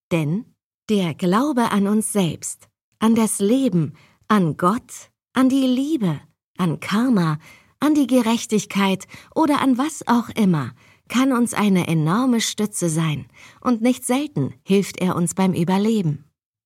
Denn der Glaube an uns selbst, an das Leben, an Gott, an die Liebe, an Karma, an die Gerechtigkeit oder an was auch immer, kann uns eine enorme Stütze sein und nicht selten hilft er uns beim Überleben.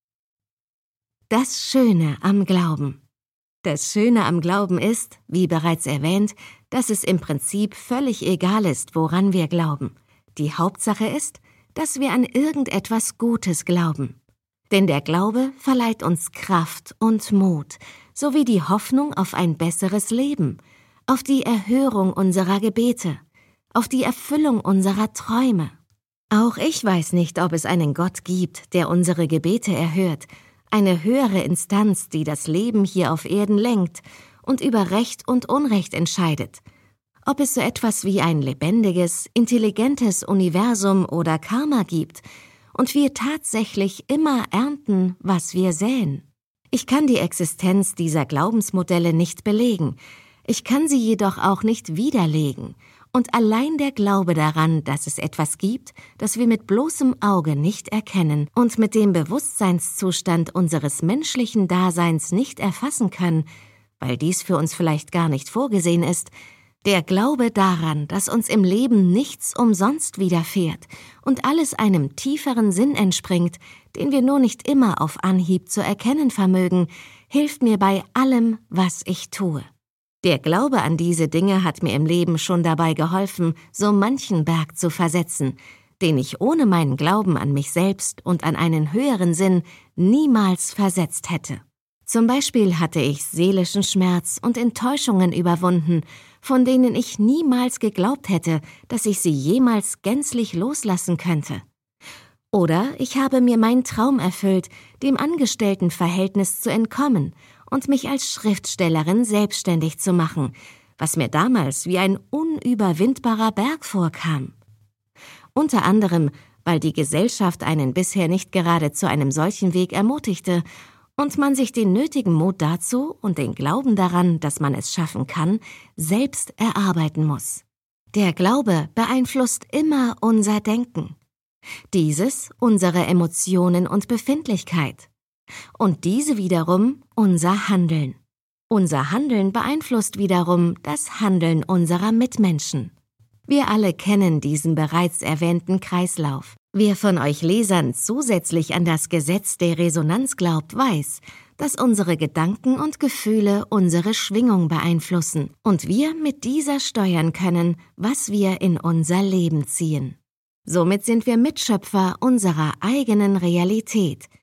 Das Schöne am Glauben. Das Schöne am Glauben ist, wie bereits erwähnt, dass es im Prinzip völlig egal ist, woran wir glauben. Die Hauptsache ist, dass wir an irgendetwas Gutes glauben. Denn der Glaube verleiht uns Kraft und Mut, sowie die Hoffnung auf ein besseres Leben, auf die Erhörung unserer Gebete, auf die Erfüllung unserer Träume. Auch ich weiß nicht, ob es einen Gott gibt, der unsere Gebete erhört, eine höhere Instanz, die das Leben hier auf Erden lenkt und über Recht und Unrecht entscheidet. Ob es so etwas wie ein lebendiges, intelligentes Universum oder Karma gibt und wir tatsächlich immer ernten, was wir säen. Ich kann die Existenz dieser Glaubensmodelle nicht belegen, ich kann sie jedoch auch nicht widerlegen. Und allein der Glaube daran, dass es etwas gibt, das wir mit bloßem Auge nicht erkennen und mit dem Bewusstseinszustand unseres menschlichen Daseins nicht erfassen können, weil dies für uns vielleicht gar nicht vorgesehen ist, der Glaube daran, dass uns im Leben nichts umsonst widerfährt und alles einem tieferen Sinn entspringt, den wir nur nicht immer auf Anhieb zu erkennen vermögen, hilft mir bei allem, was ich tue. Der Glaube an diese Dinge hat mir im Leben schon dabei geholfen, so manchen Berg zu versetzen, den ich ohne meinen Glauben an mich selbst und an einen höheren Sinn niemals versetzt hätte. Zum Beispiel hatte ich seelischen Schmerz und Enttäuschungen überwunden, von denen ich niemals geglaubt hätte, dass ich sie jemals gänzlich loslassen könnte. Oder ich habe mir meinen Traum erfüllt, dem Angestelltenverhältnis zu entkommen und mich als Schriftstellerin selbstständig zu machen, was mir damals wie ein unüberwindbarer Berg vorkam. Unter anderem, weil die Gesellschaft einen bisher nicht gerade zu einem solchen Weg ermutigte und man sich den nötigen Mut dazu und den Glauben daran, dass man es schaffen kann, selbst erarbeiten muss. Der Glaube beeinflusst immer unser Denken. Dieses unsere Emotionen und Befindlichkeit. Und diese wiederum unser Handeln. Unser Handeln beeinflusst wiederum das Handeln unserer Mitmenschen. Wir alle kennen diesen bereits erwähnten Kreislauf. Wer von euch Lesern zusätzlich an das Gesetz der Resonanz glaubt, weiß, dass unsere Gedanken und Gefühle unsere Schwingung beeinflussen und wir mit dieser steuern können, was wir in unser Leben ziehen. Somit sind wir Mitschöpfer unserer eigenen Realität,